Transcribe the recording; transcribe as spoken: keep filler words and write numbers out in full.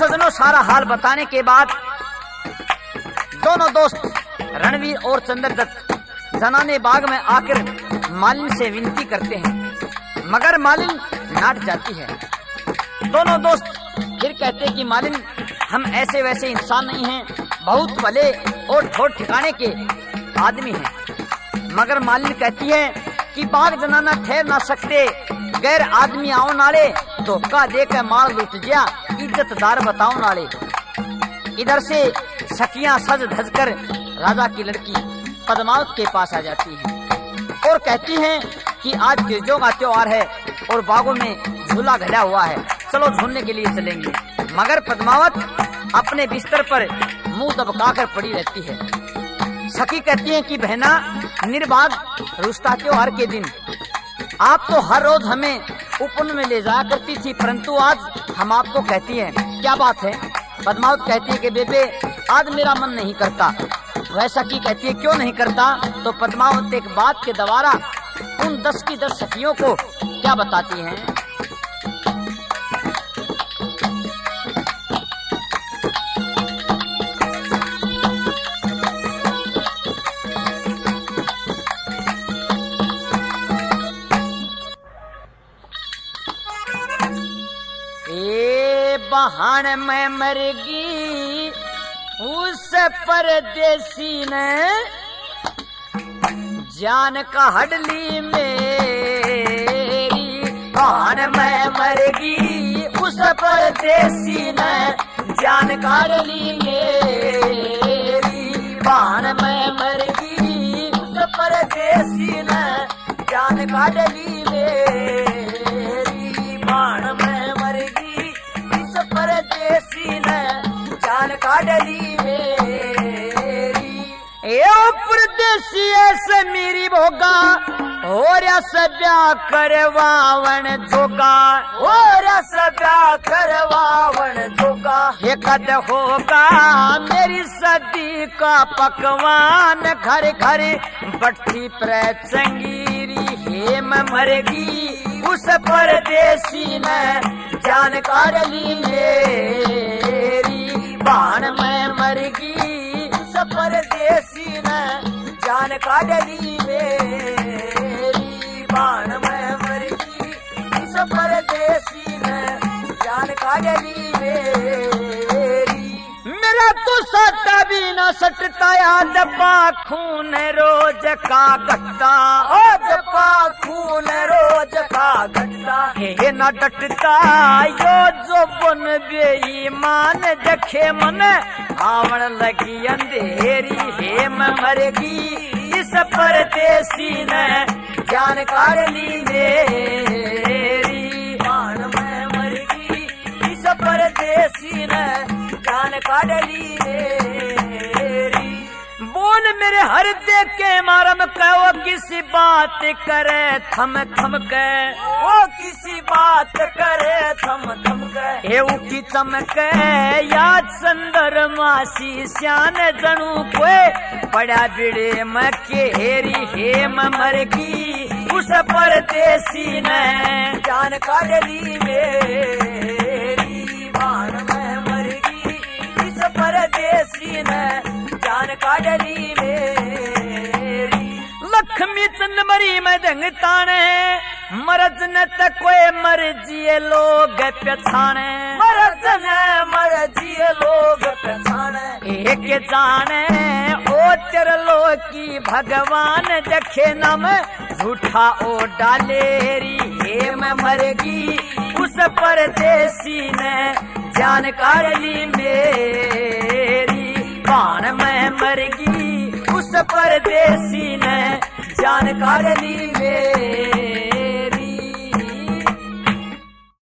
सजनों, सारा हाल बताने के बाद दोनों दोस्त रणवीर और चंद्रदत्त जनाने बाग में आकर मालिन से विनती करते हैं, मगर मालिन नाट जाती है। दोनों दोस्त फिर कहते हैं कि मालिन, हम ऐसे वैसे इंसान नहीं हैं, बहुत भले और ठोर ठिकाने के आदमी हैं। मगर मालिन कहती है कि बाग जनाना ठहर ना सकते, गैर आदमी आओ नाले, धोखा देकर मार लुट गया, इज्जतदार बताओ नाले। इधर से सखियां सज धज कर राजा की लड़की पद्मावत के पास आ जाती हैं और कहती हैं कि आज गिरजों का त्योहार है और बागों में झूला घड़ा हुआ है, चलो झूलने के लिए चलेंगे। मगर पद्मावत अपने बिस्तर पर मुंह दबकाकर पड़ी रहती है। सखी कहती है कि बहना, निर्भाग रुस्ता त्योहार के दिन आप तो हर रोज हमें उपवन में ले जाया करती थी, परंतु आज हम आपको कहती हैं, क्या बात है? पद्मावत कहती है कि बेबे, आज मेरा मन नहीं करता। वह सखी कहती है, क्यों नहीं करता? तो पद्मावत एक बात के द्वारा उन दस की दस सखियों को क्या बताती हैं। बहान में मरगी उस परदेसी ने, जान का हडली मेरी। बहान में मरगी उस परदेसी ने, जान का हडली मेरी। बहान में मरगी उस परदेसी ने, जान का हडली मेरी। बहान में मरगी परदेसी ने, जान काडली मेरी। ए परदेसी ऐसे मेरी भोगा, और सब्या करवावन जोगा, और सब्या करवावन जोगा। हे कद होगा मेरी सदी का पकवान, घर घर बट्टी पर चंगीरी। हे मैं मरगी उस परदेसी ने, जान काडली मेरी। बाण में मरगी उस परदेसी ने, जान काडली मेरी। बाण में मरगी उस परदेसी ने, जान काडली मेरी। मेरा तो सता भी न सटता, याद पा खून रोज का घटता। ओ दपा खून रोज का घटता। हे न डटता यो जो बन बेईमान, जखे मन आवन लगी अंधेरी। हे मैं मरगी इस परदेसी ने, जान काडली मेरी। बाण में मरगी इस परदेसी ने, जान काडली मेरी। बोल मेरे हर दे के मारम कहो, किसी बात करे थम थम के। ओ किसी बात करे थम थम के। हे उठी चमके याद संदर मासी, श्यान जनू कोई पड़ा बिड़े में केरी। हे मैं मरगी उस परदेसी ने, जान काडली मेरी। बाण में मरगी इस परदेसी ने, जान काडली मेरी। लक्ष्मी चंद मरी में दंग ताने, मरज न तक कोई मर्जी लोग पछाने। मरज न मर्जी लोग पछाने। एक जाने ओ तेरलो की भगवान, देखे नम झूठा ओ डालेरी। हे मैं मरगी उस परदेसी ने, जान काडली मेरी। बाण में मरगी उस परदेसी ने, जान काडली मेरी।